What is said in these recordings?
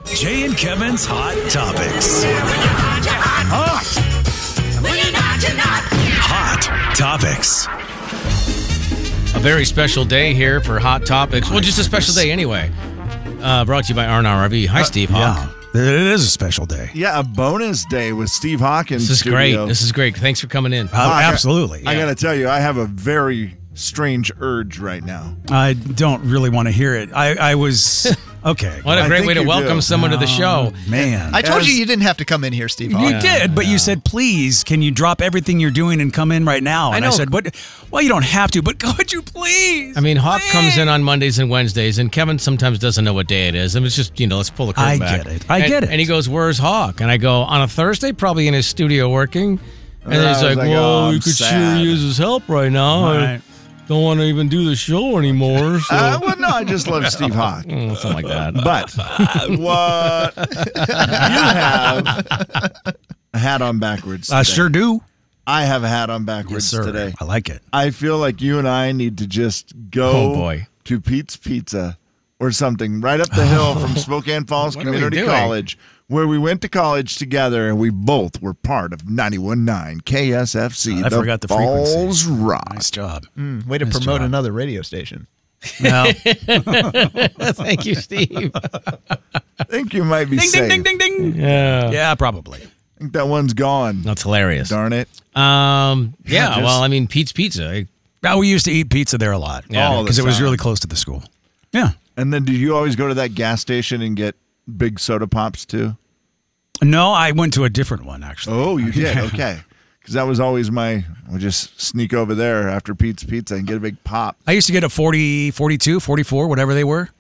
Jay and Kevin's Hot Topics. Hot Topics. A very special day here for Hot Topics. Well, just a special day anyway. Brought to you by R&R RV. Hi, Steve Hawk. Yeah, it is a special day. Yeah, a bonus day with Steve Hawkins. This is great. This is great. Thanks for coming in. Absolutely. I got to tell you, I have a very strange urge right now. I don't really want to hear it. I was... Okay. What a great way to welcome someone to the show. Man. I told you didn't have to come in here, Steve. You did, but you said, please, can you drop everything you're doing and come in right now? And I said, what? Well, you don't have to, but could you please? I mean, Hawk comes in on Mondays and Wednesdays, and Kevin sometimes doesn't know what day it is. And it's just, let's pull the curtain back. I get it. And he goes, where's Hawk? And I go, on a Thursday, probably in his studio working. And then he's like, well, you could sure use his help right now. Right. Don't want to even do the show anymore. So. Well, no, I just love Steve Hawk. Something like that. But what you have a hat on backwards today. I sure do. I have a hat on backwards today. I like it. I feel like you and I need to just go to Pete's Pizza or something right up the hill from Spokane Falls Community College, where we went to college together, and we both were part of 91.9 KSFC. I forgot the frequency. Falls Rock. Nice job. Way to promote another radio station. No. Thank you, Steve. I think you might be Ding, safe. ding, ding, ding, ding. Yeah, probably. I think that one's gone. That's hilarious. Darn it. Well, I mean, Pete's Pizza. We used to eat pizza there a lot. Yeah. Because it was really close to the school. Yeah. And then did you always go to that gas station and get big soda pops too? No, I went to a different one, actually. Oh, you did? Okay. Because that was always I would just sneak over there after Pete's Pizza and get a big pop. I used to get a 40, 42, 44, whatever they were,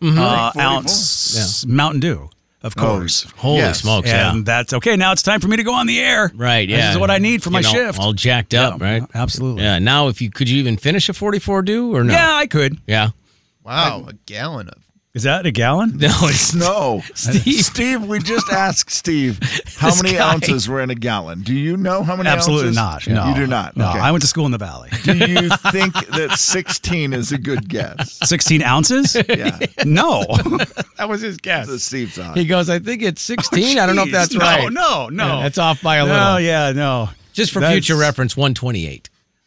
ounce Mountain Dew, of course. Holy smokes, And that's okay. Now it's time for me to go on the air. Right, yeah. This is what I need for my shift. All jacked up, right? Absolutely. Yeah, now could you even finish a 44 Dew or no? Yeah, I could. Yeah. Wow, a gallon of... Is that a gallon? No, it's No. Steve. We just asked Steve how many ounces were in a gallon. Do you know how many Absolutely ounces? not. No. You do not? No, Okay. I went to school in the Valley. Do you think that 16 is a good guess? 16 ounces? Yeah. No. That was his guess. That's Steve's on. He goes, I think it's 16. I don't know if that's right. No. Yeah, that's off by a little. No, yeah, no. Just for future reference, 128.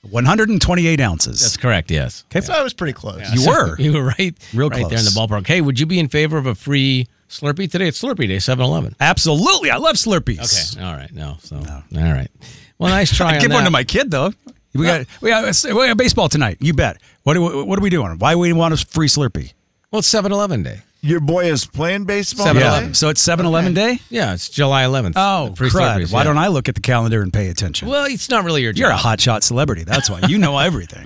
128 ounces. That's correct, yes. Okay. So I was pretty close. Yeah, You were. You were right Real there in the close. ballpark. Hey, would you be in favor of a free Slurpee today? It's Slurpee Day, 7-Eleven. Absolutely. I love Slurpees. Okay, all right. No. All right. Well, nice try I'd on give that. one to my kid, though. We got baseball tonight. You bet. What are we doing? Why do we want a free Slurpee? Well, it's 7-Eleven Day. Your boy is playing baseball 7-Eleven. today? Yeah. So it's 7-Eleven Day? Yeah, it's July 11th. Oh, free crud. Slurpees. Why don't I look at the calendar and pay attention? Well, it's not really your job. You're a hotshot celebrity. That's why. You know everything.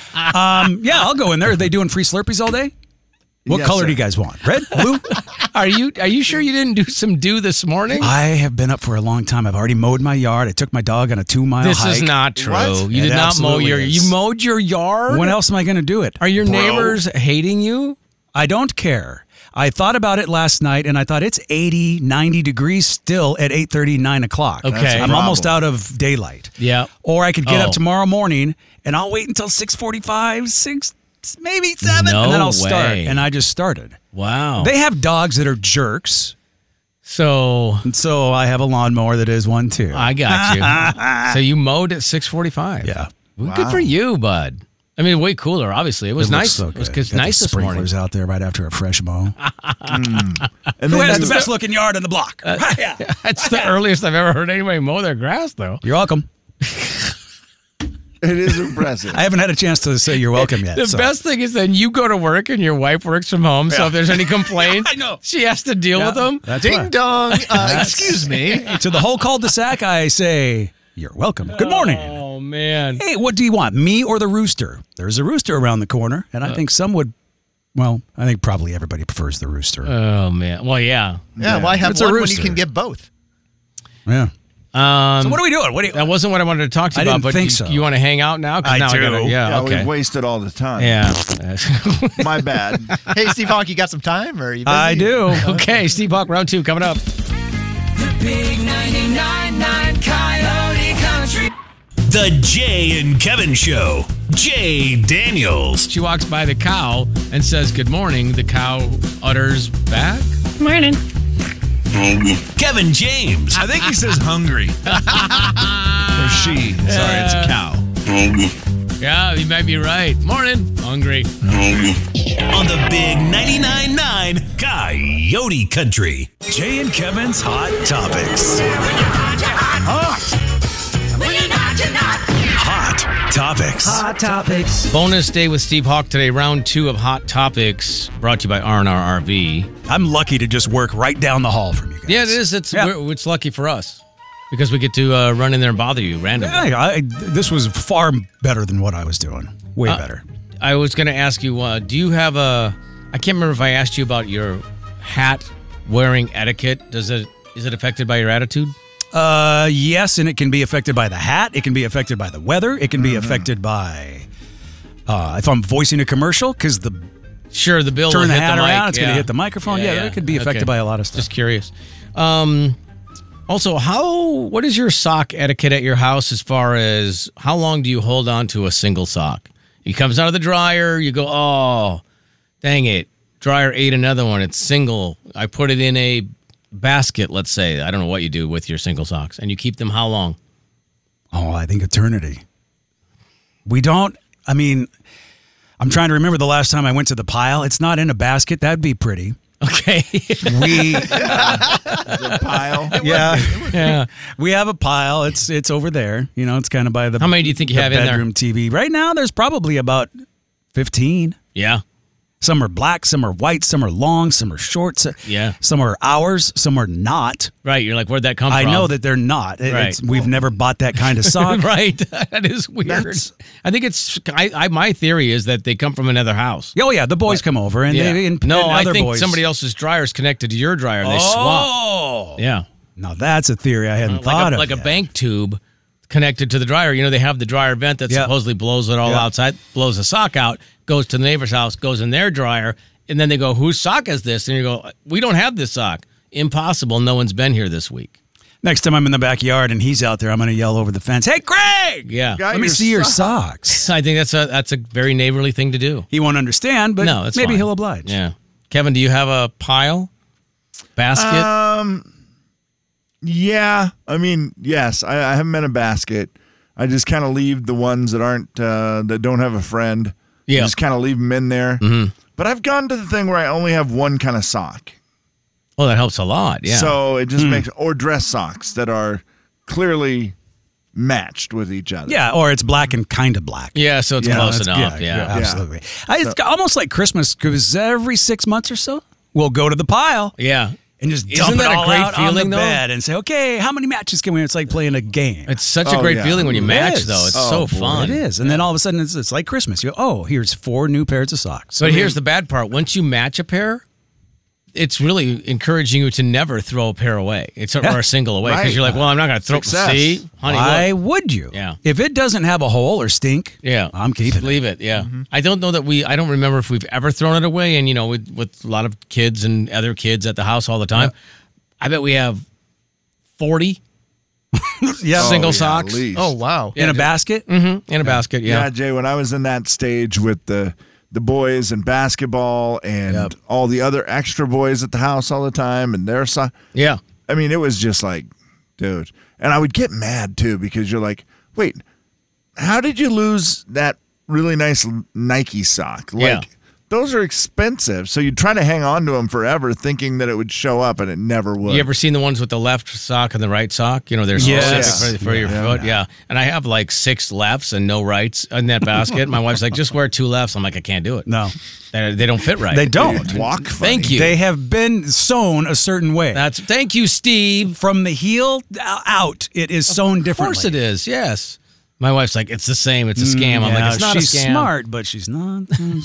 Yeah, I'll go in there. Are they doing free Slurpees all day? What Yes, color sir. do you guys want? Red? Blue? Are you sure you didn't do some dew this morning? I have been up for a long time. I've already mowed my yard. I took my dog on a 2-mile hike. This is not true. What? You It did not mow absolutely your. is. You mowed your yard. When else am I going to do it? Are your neighbors hating you? I don't care. I thought about it last night, and I thought it's 80, 90 degrees still at 8:30, 9 o'clock. Okay. That's a I'm almost problem. out of daylight. Yeah. Or I could get Oh. up tomorrow morning, and I'll wait until 6:45, 6, maybe 7, No and then I'll start. way. And I just started. Wow. They have dogs that are jerks, So and so I have a lawnmower that is one too. I got you. So you mowed at 6:45. Yeah. Well, good for you, bud. I mean, way cooler. Obviously, it was It looks nice. so It was good. Got nice the this morning. sprinklers out there right after a fresh mow. And Who then has you- the best looking yard in the block? Yeah. That's the earliest I've ever heard anybody mow their grass, though. You're welcome. It is impressive. I haven't had a chance to say you're welcome yet. The so. best thing is then you go to work and your wife works from home. So if there's any complaints, I know. she has to deal with them. That's Ding right. dong. Excuse me. To the whole cul-de-sac, I say, you're welcome. Good morning. Oh man. Hey, what do you want, me or the rooster? There's a rooster around the corner, and I think some would, well, I think probably everybody prefers the rooster. Oh man. Well, yeah. Yeah, why have It's a one when you rooster. can get both? Yeah. So what are we doing? What do you? That wasn't what I wanted to talk to you I about. didn't But think you, so. you want to hang out now? 'Cause I now do. gotta- yeah. Yeah, Okay. we've wasted all the time. Yeah. My bad. Hey, Steve Hawk, you got some time? Or are you busy? I do. Okay. Steve Hawk, round 2 coming up. The big 99.9 Coyote Country. The Jay and Kevin Show. Jay Daniels. She walks by the cow and says, "Good morning." The cow utters back. Morning. Kevin James. I think he says hungry. Or she. Sorry, it's a cow. Yeah, you might be right. Morning. Hungry. On the big 99.9 Coyote Country. Jay and Kevin's Hot Topics. Hot Topics. Hot Topics. Bonus day with Steve Hawk today. Round 2 of Hot Topics brought to you by R&R RV. I'm lucky to just work right down the hall from you guys. Yeah, it is. It's lucky for us because we get to run in there and bother you randomly. Yeah, this was far better than what I was doing. Way better. I was going to ask you, do you have I can't remember if I asked you about your hat wearing etiquette. Is it affected by your attitude? Yes, and it can be affected by the hat. It can be affected by the weather. It can be affected by if I'm voicing a commercial because the bill turn will the hit hat the around. mic. It's going to hit the microphone. Yeah, it could be affected by a lot of stuff. Just curious. Also, what is your sock etiquette at your house as far as how long do you hold on to a single sock? It comes out of the dryer. You go, oh, dang it. Dryer ate another one. It's single. I put it in a basket, let's say. I don't know what you do with your single socks. And you keep them how long? Oh, I think eternity. We don't, I'm trying to remember the last time I went to the pile. It's not in a basket. That'd be pretty. Okay. The pile. Yeah. We have a pile. It's over there. It's kind of by the How many do you think you have in there? bedroom TV. Right now, there's probably about 15. Yeah. Some are black, some are white, some are long, some are short. Yeah. Some are ours, some are not. Right. You're like, where'd that come from? I know that they're not. Right. We've never bought that kind of sock. Right. That is weird. I think it's. My theory is that they come from another house. Oh yeah, the boys come over and they and I other think boys. somebody else's dryer is connected to your dryer and they swap. Yeah. Now that's a theory I hadn't thought of. Like a bank tube connected to the dryer. They have the dryer vent that supposedly blows it all outside, blows the sock out, goes to the neighbor's house, goes in their dryer, and then they go, whose sock is this? And you go, we don't have this sock. Impossible. No one's been here this week. Next time I'm in the backyard and he's out there, I'm going to yell over the fence, "Hey, Craig! Yeah, let me see your socks." I think that's a very neighborly thing to do. He won't understand, but that's maybe fine. he'll oblige. Yeah. Kevin, do you have a pile? Basket? Yeah. Yes, I have them in a basket. I just kind of leave the ones that aren't that don't have a friend. Yeah. Just kind of leave them in there. Mm-hmm. But I've gone to the thing where I only have one kind of sock. Well, that helps a lot. Yeah. So it just makes, or dress socks that are clearly matched with each other. Yeah, or it's black and kind of black. Yeah, so it's close enough. Yeah. Absolutely. It's almost like Christmas because every 6 months or so, we'll go to the pile. Yeah. And just Isn't dump that it a all great out feeling, on the though? bed and say, okay, how many matches can we? It's like playing a game. It's such a great feeling when you match, though. It's so fun. It is. And then all of a sudden, it's like Christmas. You go, oh, here's 4 new pairs of socks. But here's the bad part. Once you match a pair, it's really encouraging you to never throw a pair away. Or a single away. Because you're like, well, I'm not going to throw. Success. See? Honey, Why look. would you? Yeah. If it doesn't have a hole or stink, I'm keeping it. Leave it, yeah. Mm-hmm. I don't know that I don't remember if we've ever thrown it away. And, with a lot of kids and other kids at the house all the time, I bet we have 40 single socks. At least. Oh, wow. In a basket? Mm-hmm. In a basket, Yeah, Jay, when I was in that stage with the boys and basketball and all the other extra boys at the house all the time and their socks. Yeah. It was just like, dude. And I would get mad, too, because you're like, wait, how did you lose that really nice Nike sock? Those are expensive. So you'd try to hang on to them forever thinking that it would show up, and it never would. You ever seen the ones with the left sock and the right sock? They're specific for your foot. Yeah. And I have like 6 lefts and no rights in that basket. My wife's like, just wear 2 lefts. I'm like, I can't do it. No. They don't fit right. They don't. Walk funny. Thank you. They have been sewn a certain way. Thank you, Steve. From the heel out, it is sewn differently. Of course it is, yes. My wife's like, it's the same. It's a scam. I'm like, it's not a scam. She's smart, but she's not.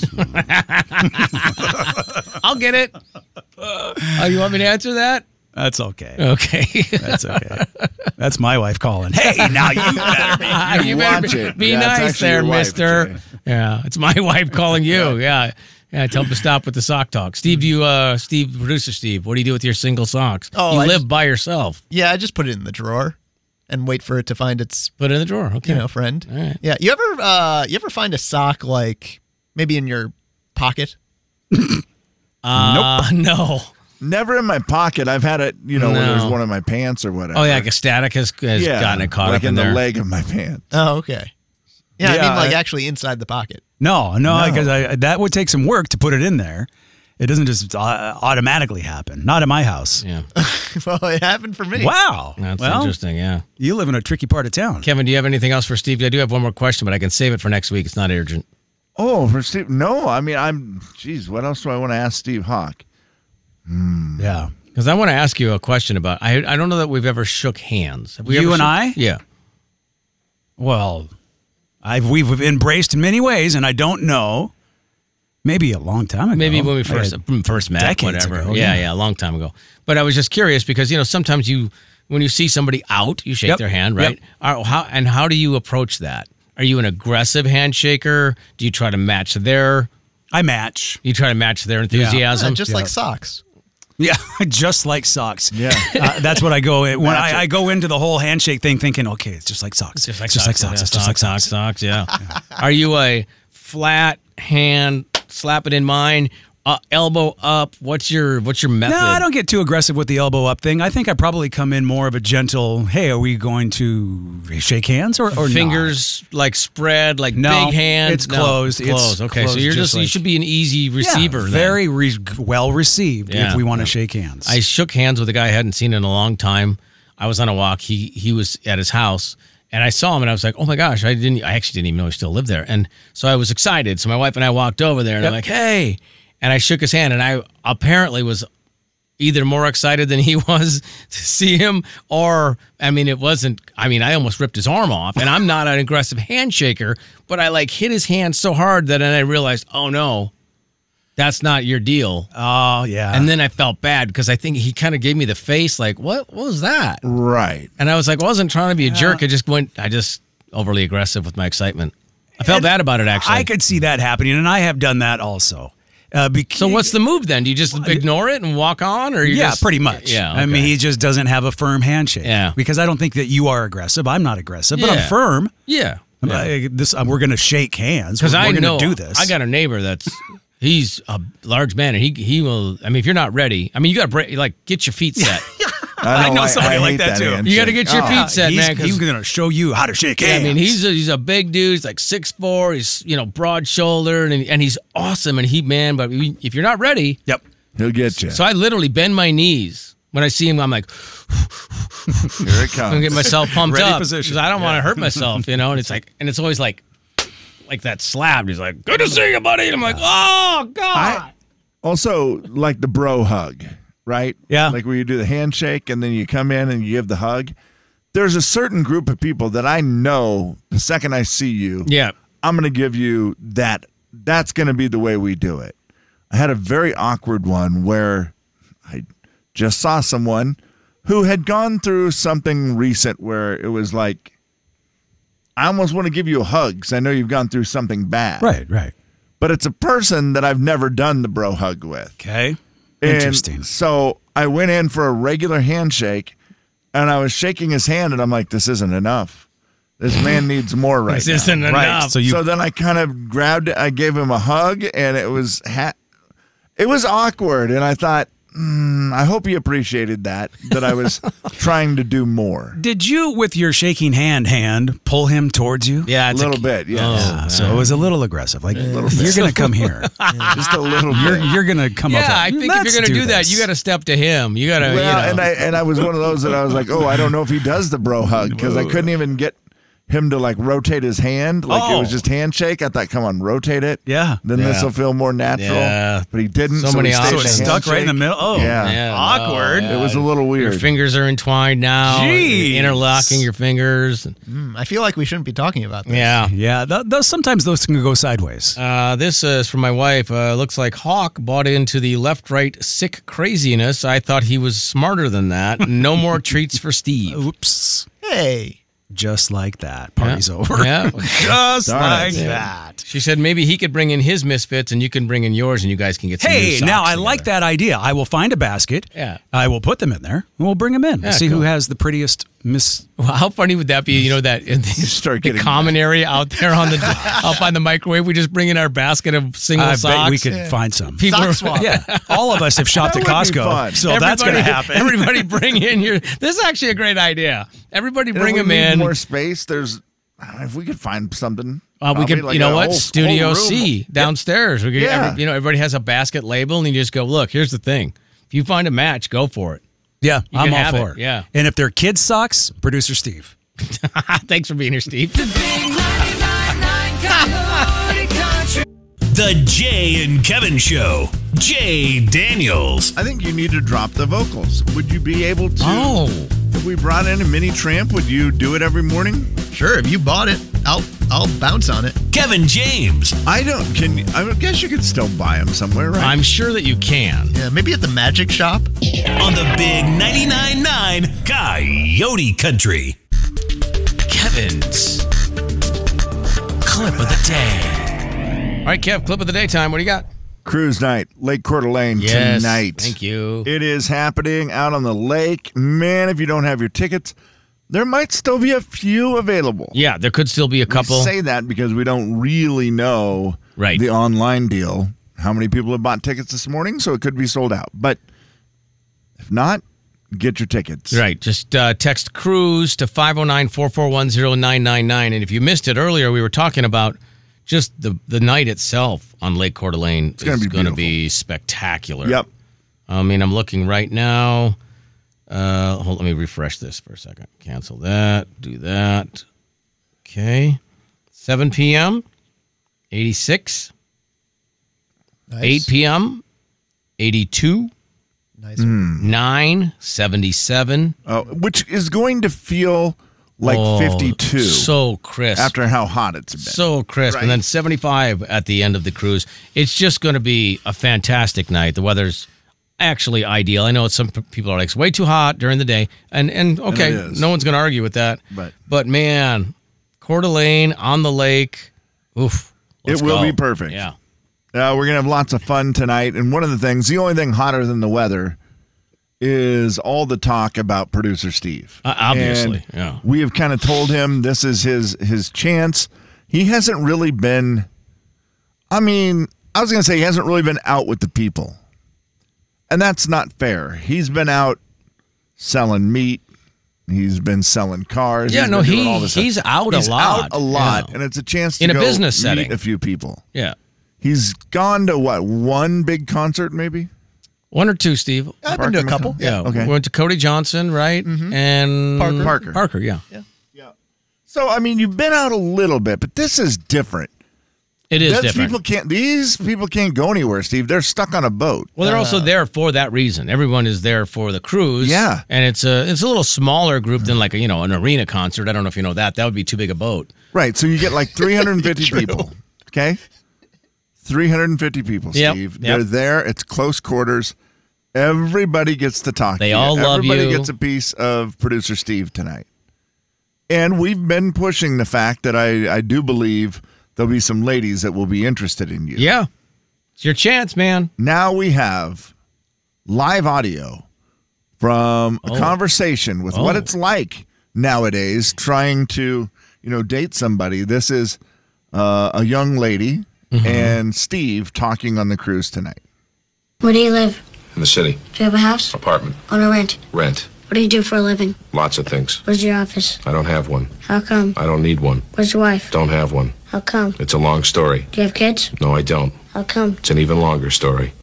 I'll get it. Oh, you want me to answer that? That's okay. Okay. That's okay. That's my wife calling. Hey, now you better you watch better it. be Yeah, it's nice actually there, your wife, mister. Jay. Yeah, it's my wife calling you. Yeah. Tell him to stop with the sock talk. Steve, producer Steve, what do you do with your single socks? Oh, you live by yourself. Yeah, I just put it in the drawer and wait for it to find its Put it in the drawer. Okay. friend. All right. Yeah. You ever find a sock like maybe in your pocket? No. Never in my pocket. I've had it, when there's one in my pants or whatever. Oh, yeah, like a static has gotten it caught up in there. the leg of my pants. Oh, okay. Yeah, I mean, like actually inside the pocket. No, because that would take some work to put it in there. It doesn't just automatically happen. Not in my house. Yeah. Well, it happened for me. Wow. That's interesting, yeah. You live in a tricky part of town. Kevin, do you have anything else for Steve? I do have one more question, but I can save it for next week. It's not urgent. Oh, for Steve? No, I mean, what else do I want to ask Steve Hawk? Yeah. Because I want to ask you a question about, I don't know that we've ever shook hands. Have we You ever and I? Yeah. Well, we've embraced in many ways, and I don't know. Maybe a long time ago. Maybe when we first met, decades whatever. ago, Yeah, a long time ago. But I was just curious because, sometimes when you see somebody out, you shake their hand, right? Yep. How do you approach that? Are you an aggressive handshaker? Do you try to match I match. You try to match their enthusiasm? Yeah, just like socks. Yeah, just like socks. Yeah. That's what I go in. When I go into the whole handshake thing thinking, okay, it's just like socks. Just like socks. Yeah. Are you a flat hand, slap it in mine, elbow up? What's your method? No, I don't get too aggressive with the elbow up thing. I think I probably come in more of a gentle, hey, are we going to shake hands or fingers not? Like spread, like no, big hands? It's closed. It's closed. Okay, closed, so you should be an easy receiver. Yeah, then. very well received if we want to shake hands. I shook hands with a guy I hadn't seen in a long time. I was on a walk. He was at his house. And I saw him, and I was like, "Oh my gosh!" I actually didn't even know he still lived there. And so I was excited. So my wife and I walked over there, and I'm like, "Hey!" And I shook his hand, and I apparently was either more excited than he was to see him, or it wasn't. I almost ripped his arm off, and I'm not an aggressive handshaker, but I hit his hand so hard that then I realized, oh no, that's not your deal. Oh yeah. And then I felt bad because I think he kind of gave me the face, like, what was that? Right. And I was like, I wasn't trying to be a jerk. I just overly aggressive with my excitement. I felt bad about it, actually. I could see that happening, and I have done that also. So what's the move then? Do you just ignore it and walk on, or pretty much? Yeah, okay. He just doesn't have a firm handshake. Yeah, because I don't think that you are aggressive. I'm not aggressive, but I'm firm. Yeah, we're going to shake hands because we're going to do this. I got a neighbor he's a large man, and he will. If you're not ready, you got to get your feet set. I know somebody like that too. You got to get your feet set, man. He's going to show you how to shake hands. He's a big dude. He's like 6'4". He's broad shouldered, and he's awesome. And but if you're not ready, he'll get you. So I literally bend my knees when I see him. I'm like, here it comes. I'm getting myself pumped Ready up position. because I don't want to hurt myself, And it's always like that slap. He's like, "Good to see you, buddy." And I'm like, "Oh God." Also, like the bro hug. Right? Yeah. Like where you do the handshake and then you come in and you give the hug. There's a certain group of people that I know the second I see you, I'm going to give you that. That's going to be the way we do it. I had a very awkward one where I just saw someone who had gone through something recent where it was like, I almost want to give you a hug because I know you've gone through something bad. Right. But it's a person that I've never done the bro hug with. Okay. Interesting. And so I went in for a regular handshake, and I was shaking his hand, and I'm like, this isn't enough. This man needs more right now. This isn't enough. Right. So then I kind of grabbed it. I gave him a hug, and it was awkward. And I thought, I hope he appreciated that I was trying to do more. Did you, with your shaking hand, pull him towards you? Yeah, a little bit. Yeah. So it was a little aggressive. Like, you're going to come here. Just a little bit. You're going to come up. Yeah, I think if you're going to do that, you got to step to him. You got to. And I was one of those that I was like, I don't know if he does the bro hug because I couldn't even get him to rotate his hand. It was just handshake. I thought, come on, rotate it. Yeah. Then this will feel more natural. Yeah. But he didn't. So many he stayed options. in Stuck right in the middle. Oh, yeah. Awkward. It was a little weird. Your fingers are entwined now. Jeez. Interlocking your fingers. I feel like we shouldn't be talking about this. Yeah. Yeah. Sometimes those can go sideways. This is from my wife. Looks like Hawk bought into the left-right sick craziness. I thought he was smarter than that. No more treats for Steve. Oops. Hey. just like that. Party's over. Yeah. Just like Yeah. that. She said maybe he could bring in his misfits and you can bring in yours and you guys can get some new Hey, socks now I together. like that idea. I will find a basket. Yeah. I will put them in there, and we'll bring them in. Yeah, See cool. who has the prettiest miss. Well, how funny would that be? You know that in start the getting common area out there on the out by the microwave, we just bring in our basket of single I socks. bet we could find some. People Sock are- swap. Yeah, all of us have shopped at That would be Costco, fun. so that's going to happen. Everybody bring in your. This is actually a great idea. Everybody bring If them we need in. more space. There's, I don't know, if we could find something. We probably could, like you know a what? whole Studio room. C downstairs. We could, Yeah. everybody has a basket label, and you just go, look. Here's the thing: if you find a match, go for it. Yeah, You I'm can all have for it, it. yeah. And if they're kids' socks, producer Steve. Thanks for being here, Steve. The big 99.9 Coyote Country. The Jay and Kevin Show. Jay Daniels. I think you need to drop the vocals. Would you be able to? Oh. If we brought in a mini tramp, would you do it every morning? Sure, if you bought it, I'll bounce on it. Kevin James. I don't. Can you, I guess you could still buy them somewhere, right? I'm sure that you can. Yeah, maybe at the magic shop. On the big 99.9 Coyote Country. Kevin's clip of the day. All right, Kev, clip of the day time. What do you got? Cruise night, Lake Coeur d'Alene Yes, tonight. thank you. It is happening out on the lake. Man, if you don't have your tickets, there might still be a few available. Yeah, there could still be a couple. We say that because we don't really know Right. the online deal, how many people have bought tickets this morning, so it could be sold out. But if not, get your tickets. Right. Just text cruise to 509-441-0999. And if you missed it earlier, we were talking about just the night itself on Lake Coeur d'Alene. It's gonna be going to beautiful. be spectacular. Yep. I mean, I'm looking right now. Let me refresh this for a second. Cancel that. Do that. Okay. 7 p.m., 86. Nice. 8 p.m., 82. Nice. 9, 77. Which is going to feel like Oh, 52 So crisp. after how hot it's been. So crisp. Right. And then 75 at the end of the cruise. It's just going to be a fantastic night. The weather's actually ideal. I know some people are like, it's way too hot during the day. And okay, it is. no one's going to argue with that. But man, Coeur d'Alene on the lake. Oof. Let's It will go. be perfect. Yeah. We're going to have lots of fun tonight. And one of the things, the only thing hotter than the weather is all the talk about producer Steve. Obviously, And yeah. we have kind of told him this is his chance. He hasn't really been, I was going to say he hasn't really been out with the people. And that's not fair. He's been out selling meat. He's been selling cars. Yeah, He's no, been doing all this stuff. he's out He's a lot. out a lot, Yeah. and it's a chance to In a go business meet setting. a few people. Yeah. He's gone to what, one big concert maybe? One or two, Steve. I've been to a couple. Yeah. Okay. We went to Cody Johnson, right? And Parker, yeah. So you've been out a little bit, but this is different. It is different. These people can't go anywhere, Steve. They're stuck on a boat. Well, they're also there for that reason. Everyone is there for the cruise. Yeah. And it's a little smaller group than like an arena concert. I don't know if you know that. That would be too big a boat. Right. So you get like 350 people. Okay. 350 people, Yep, Steve. yep. They're there. It's close quarters. Everybody gets to talk They to you. all love Everybody you. gets a piece of producer Steve tonight. And we've been pushing the fact that I do believe there'll be some ladies that will be interested in you. Yeah. It's your chance, man. Now we have live audio from a conversation with what it's like nowadays trying to, date somebody. This is a young lady and Steve talking on the cruise tonight. Where do you live? In the city. Do you have a house? Apartment. Own or rent? Rent. What do you do for a living? Lots of things. Where's your office? I don't have one. How come? I don't need one. Where's your wife? Don't have one. How come? It's a long story. Do you have kids? No, I don't. How come? It's an even longer story.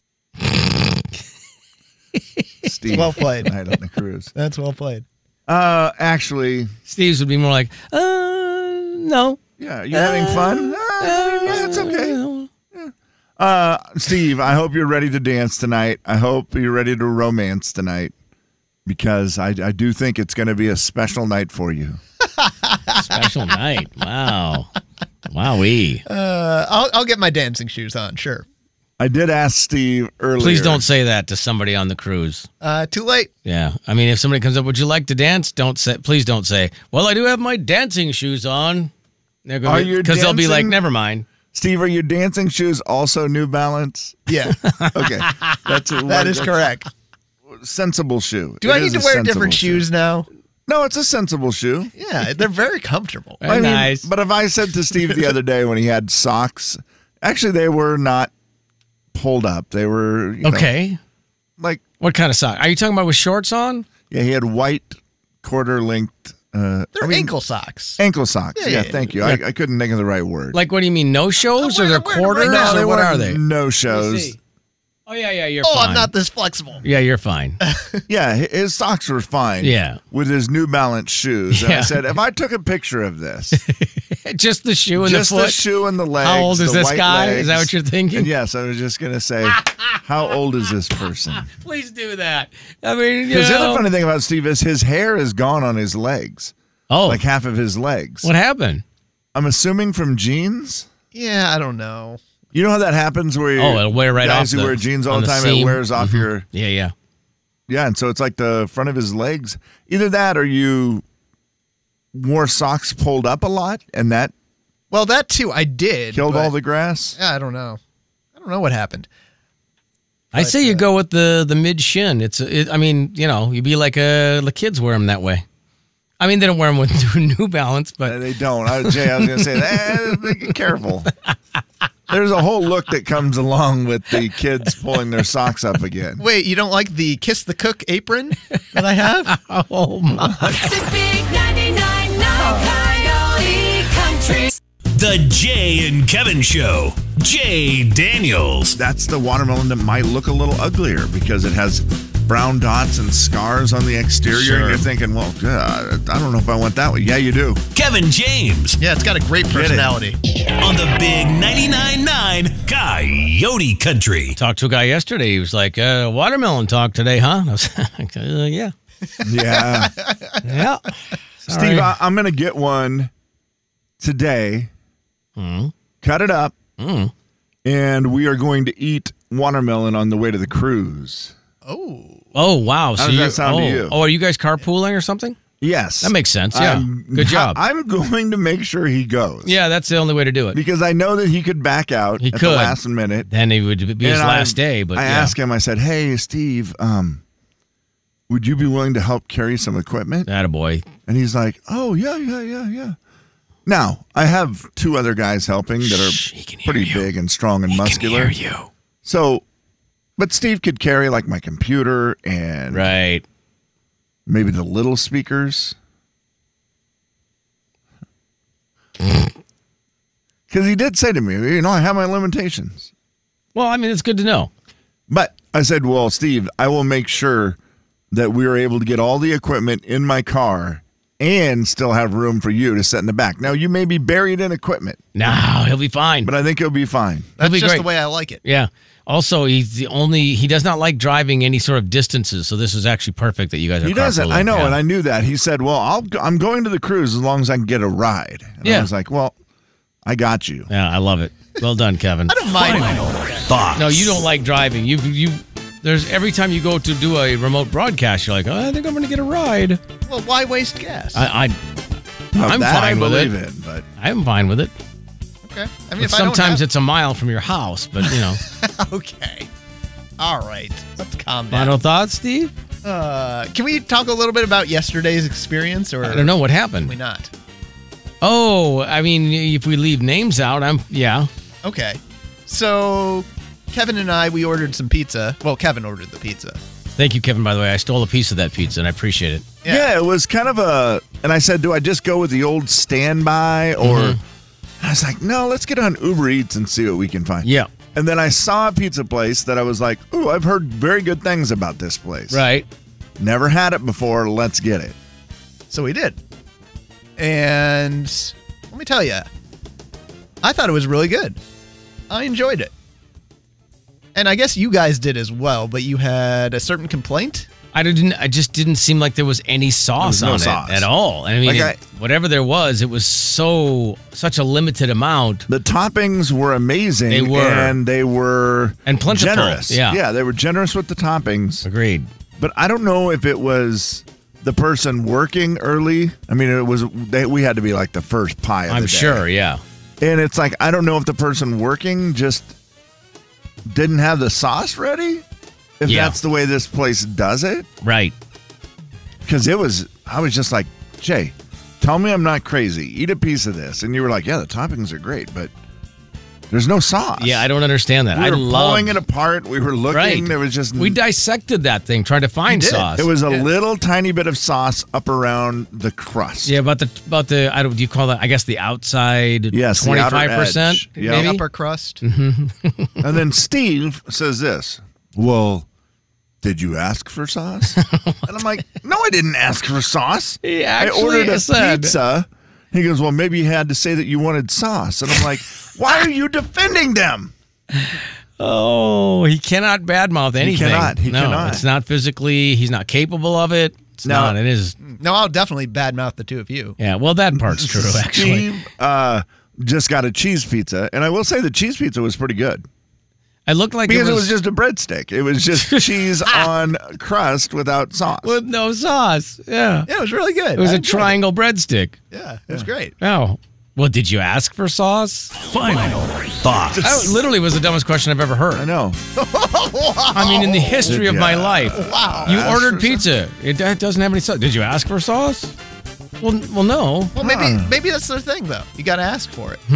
Steve. Well played. Tonight on the cruise. That's well played. Actually, Steve's would be more like, no. yeah, you having fun? Yeah, it's okay. Steve, I hope you're ready to dance tonight. I hope you're ready to romance tonight because I do think it's going to be a special night for you. Special night. Wow. Wowee. I'll get my dancing shoes on. Sure. I did ask Steve earlier. Please don't say that to somebody on the cruise. Too late. Yeah. I mean, if somebody comes up, would you like to dance? Please don't say, well, I do have my dancing shoes on. Because they'll be like, never mind. Steve, are your dancing shoes also New Balance? Yeah. Okay. That is correct. Sensible shoe. Do I need to wear different shoes now? No, it's a sensible shoe. Yeah, they're very comfortable. Very nice. But if I said to Steve the other day when he had socks, actually they were not pulled up. They were okay. Like what kind of sock? Are you talking about with shorts on? Yeah, he had white quarter length. They're ankle socks. Ankle socks. Yeah, thank you. I couldn't think of the right word. Like what do you mean? No shows or they're quarters? No, what are they? No shows. Oh yeah, you're fine. Oh, I'm not this flexible. Yeah, you're fine. Yeah, his socks were fine. Yeah. With his New Balance shoes. And I said, if I took a picture of this. Just the shoe and the foot? Just the shoe and the legs. How old is this guy? Legs. Is that what you're thinking? And yes, I was just going to say, how old is this person? Please do that. I mean, because the other funny thing about Steve is his hair is gone on his legs. Oh. Like half of his legs. What happened? I'm assuming from jeans. Yeah, I don't know. You know how that happens where it'll wear right guys off who wear jeans all the time, it wears off your... Yeah. Yeah, and so it's like the front of his legs. Either that or you wore socks pulled up a lot and that... Well, that too, I did. Killed all the grass? Yeah, I don't know. I don't know what happened. I say you go with the mid shin. I mean, you'd be like the kids wear them that way. I mean, they don't wear them with New Balance, but... They don't. Jay, I was going to say, be careful. There's a whole look that comes along with the kids pulling their socks up again. Wait, you don't like the Kiss the Cook apron that I have? Oh, my. The big 99.9 Coyote Country. The Jay and Kevin Show. Jay Daniels. That's the watermelon that might look a little uglier because it has brown dots and scars on the exterior. Sure. And you're thinking, well, I don't know if I want that one. Yeah, you do. Kevin James. Yeah, it's got a great personality. On the big 99.9 Coyote Country. Talked to a guy yesterday. He was like, watermelon talk today, huh? I was like, yeah. Yeah. Yeah. Steve, I'm going to get one today. Cut it up. And we are going to eat watermelon on the way to the cruise. Oh, wow. How does that sound to you? Oh, are you guys carpooling or something? Yes. That makes sense. Yeah. Good job. I'm going to make sure he goes. Yeah, that's the only way to do it. Because I know that he could back out at the last minute. Then it would be his last day. But I asked him, I said, hey, Steve, would you be willing to help carry some equipment? Attaboy. And he's like, oh, yeah. Now, I have two other guys helping that are pretty big and strong and muscular. He can hear you. So, but Steve could carry like my computer and maybe the little speakers. Because he did say to me, I have my limitations. Well, I mean, it's good to know. But I said, well, Steve, I will make sure that we are able to get all the equipment in my car and still have room for you to sit in the back. Now, you may be buried in equipment. No, he'll be fine. But I think he'll be fine. That's be just great. the way I like it. Yeah. Also, he does not like driving any sort of distances, so this is actually perfect that you guys are He doesn't. carpooling. I know, Yeah. and I knew that. He said, well, I'm going to the cruise as long as I can get a ride. And I was like, well, I got you. Yeah, I love it. Well done, Kevin. I don't mind. Thoughts. No, you don't like driving. There's every time you go to do a remote broadcast, you're like, I think I'm going to get a ride. Well, why waste gas? I'm that fine I with believe it. in, but I'm fine with it. Okay. I mean, But if sometimes it's a mile from your house, but Okay. All right. Let's calm Final down. thoughts, Steve? Can we talk a little bit about yesterday's experience, or I don't know what happened. Can we not? Oh, I mean, if we leave names out, yeah. Okay. So Kevin and I, we ordered some pizza. Well, Kevin ordered the pizza. Thank you, Kevin, by the way. I stole a piece of that pizza, and I appreciate it. yeah, it was kind of and I said, do I just go with the old standby or I was like, no, let's get on Uber Eats and see what we can find. Yeah. And then I saw a pizza place that I was like, ooh, I've heard very good things about this place. Right. Never had it before. Let's get it. So we did. And let me tell you, I thought it was really good. I enjoyed it. And I guess you guys did as well, but you had a certain complaint? It just didn't seem like there was any sauce no on sauce. it at all. I mean, Like whatever there was, it was such a limited amount. The toppings were amazing. They were. And they were And plentiful. generous. Yeah. they were generous with the toppings. Agreed. But I don't know if it was the person working early. I mean, we had to be like the first pie of the I'm day. sure, yeah. And it's like, I don't know if the person working just didn't have the sauce ready. If Yeah. that's the way this place does it. Right. Because I was just like, Jay, tell me I'm not crazy. Eat a piece of this. And you were like, yeah, the toppings are great, but there's no sauce. Yeah, I don't understand that. We were love pulling it apart. We were looking. Right. There was just... We dissected that thing, trying to find sauce. It was a little tiny bit of sauce up around the crust. Yeah, about the do you call that? I guess the outside. Yes, the outer 25%. edge. Yeah. Maybe? Upper crust. And then Steve says this. Well, did you ask for sauce? And I'm like, no, I didn't ask for sauce. He I actually ordered a said- pizza. He goes, well, maybe you had to say that you wanted sauce. And I'm like, why are you defending them? Oh, he cannot badmouth anything. He no, cannot. It's not physically. He's not capable of it. It's No. not. It is. No, I'll definitely badmouth the two of you. Yeah. Well, that part's true. Actually, Steve just got a cheese pizza. And I will say the cheese pizza was pretty good. it looked like Because it was just a breadstick. It was just cheese on crust without sauce. with no sauce. Yeah. Yeah, it was really good. It was I a enjoyed triangle breadstick. it. Yeah, it was great. Oh. Well, did you ask for sauce? Final thoughts. That literally was the dumbest question I've ever heard. I know. I mean, in the history of my life. Wow. You Ask ordered for pizza. It doesn't have any sauce. Did you ask for sauce? Well, no. Well, maybe that's their thing, though. You got to ask for it.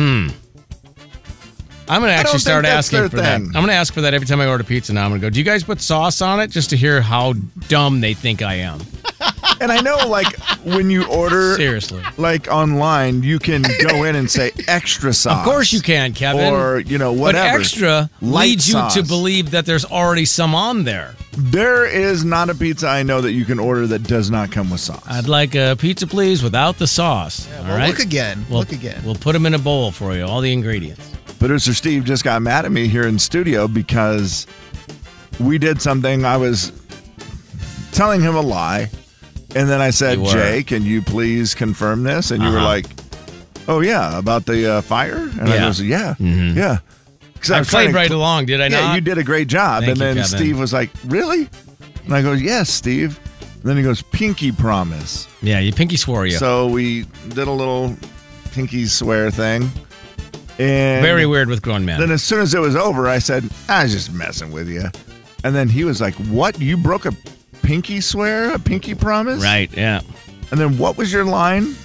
I'm going to actually don't start think that's asking their for that. thing. I'm going to ask for that every time I order pizza now. I'm going to go, do you guys put sauce on it? Just to hear how dumb they think I am. And I know, like, when you order, Seriously. like, online, you can go in and say extra sauce. Of course you can, Kevin. Or, whatever. But extra Light leads you sauce. to believe that there's already some on there. There is not a pizza I know that you can order that does not come with sauce. I'd like a pizza, please, without the sauce. All Well, right? look again. We'll, Look again. We'll put them in a bowl for you, all the ingredients. Producer Steve just got mad at me here in studio because we did something. I was telling him a lie. And then I said, You were. Jay, can you please confirm this? And you were like, oh, yeah, about the fire? And I Yeah. goes, yeah, yeah. 'Cause I was trying played to right along, did I Yeah, not? you did a great job. Thank And you, then Kevin. Steve was like, really? And I go, yes, Steve. And then he goes, pinky promise. Yeah, you pinky swore you. So we did a little pinky swear thing. And Very weird with grown men. then as soon as it was over, I said, I was just messing with you. And then he was like, what? You broke a pinky swear? A pinky promise? Right, yeah. And then what was your line?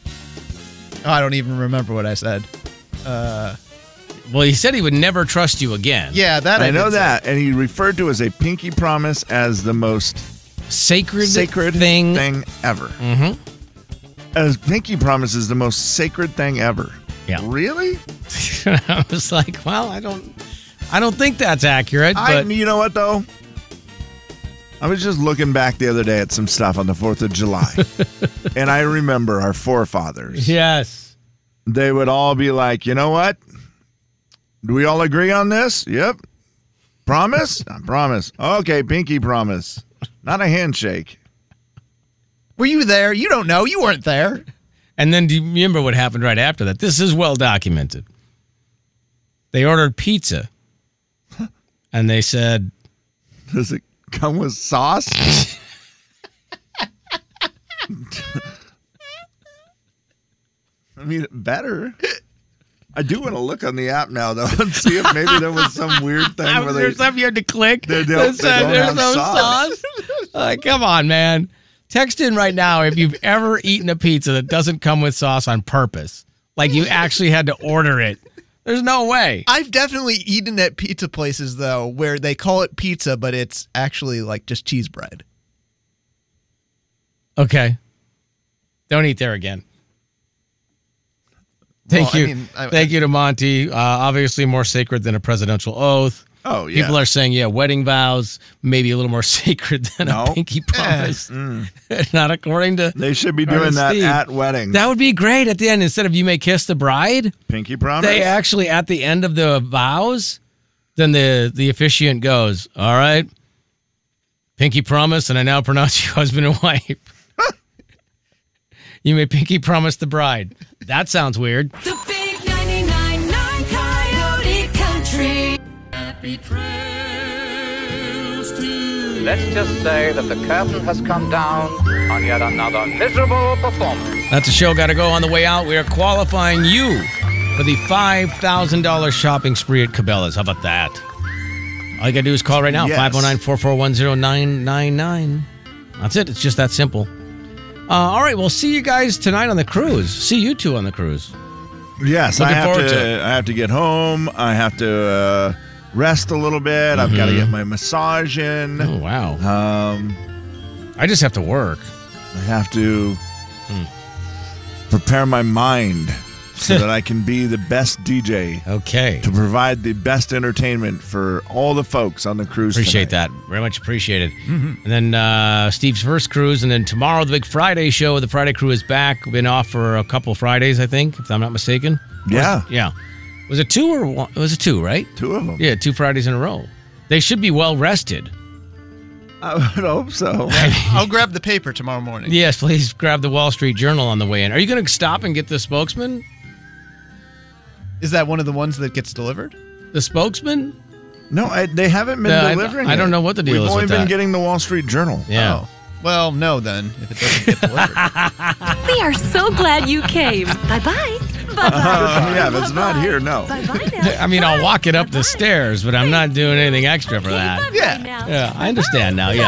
Oh, I don't even remember what I said. Well, he said he would never trust you again. Yeah, that I know did say. that. And he referred to as a pinky promise as the most Sacred thing ever. Mm-hmm. As pinky promise is the most sacred thing ever. Yeah. Really? I was like, well, I don't think that's accurate, but You know what, though? I was just looking back the other day at some stuff on the 4th of July. And I remember our forefathers. yes. They would all be like, you know what? Do we all agree on this? Yep. Promise? I promise. Okay, pinky promise. Not a handshake. Were you there? You don't know. You weren't there. And then do you remember what happened right after that? This is well documented. They ordered pizza. And they said, Does it come with sauce? I mean, it better. I do want to look on the app now, though, and see if maybe there was some weird thing where there's they... something you had to click They that don't said there's have no sauce. sauce. Come on, man. Text in right now if you've ever eaten a pizza that doesn't come with sauce on purpose. Like you actually had to order it. There's no way. I've definitely eaten at pizza places, though, where they call it pizza, but it's actually like just cheese bread. Okay. Don't eat there again. Thank Well, you. I mean, Thank you to Monty. Obviously more sacred than a presidential oath. Oh, yeah. People are saying, yeah, wedding vows, maybe a little more sacred than No. a pinky promise. Not according to They should be Artist doing that Steve. at weddings. That would be great at the end. Instead of you may kiss the bride, Pinky promise? they actually, at the end of the vows, then the officiant goes, all right, Pinky promise, and I now pronounce you husband and wife. You may pinky promise the bride. That sounds weird. The big 99.9 Coyote Country. Happy trails to you. Let's just say that the curtain has come down on yet another miserable performance. That's a show got to go on the way out. We are qualifying you for the $5,000 shopping spree at Cabela's. How about that? All you got to do is call right now, Yes. 509-441-0999. That's it. It's just that simple. All right, we'll see you guys tonight on the cruise. See you two on the cruise. Yes, Looking I forward to it. have to get home. I have to rest a little bit. I've got to get my massage in. Oh, wow. I just have to work. I have to prepare my mind so that I can be the best DJ Okay. to provide the best entertainment for all the folks on the cruise. Appreciate tonight. that. Very much appreciated. And then Steve's first cruise, and then tomorrow the big Friday show. The Friday crew is back. We've been off for a couple Fridays, I think, if I'm not mistaken. Yeah. Yeah. Was it 2 or 1? It was a 2, right? 2 of them. Yeah, 2 Fridays in a row. They should be well rested. I would hope so. I'll grab the paper tomorrow morning. Yes, please grab the Wall Street Journal on the way in. Are you going to stop and get the spokesman? Is that one of the ones that gets delivered? The spokesman? No, they haven't been delivering I don't it. know what the deal We've is only with been that. getting the Wall Street Journal. Yeah. Oh. Well, no, then, if it doesn't get delivered. We are so glad you came. Bye-bye. Bye-bye. Yeah, if it's not here, no. Bye-bye now. I mean, I'll walk it up the stairs, but I'm not doing anything extra for that. Yeah. Bye now. Yeah, I understand now. Yeah.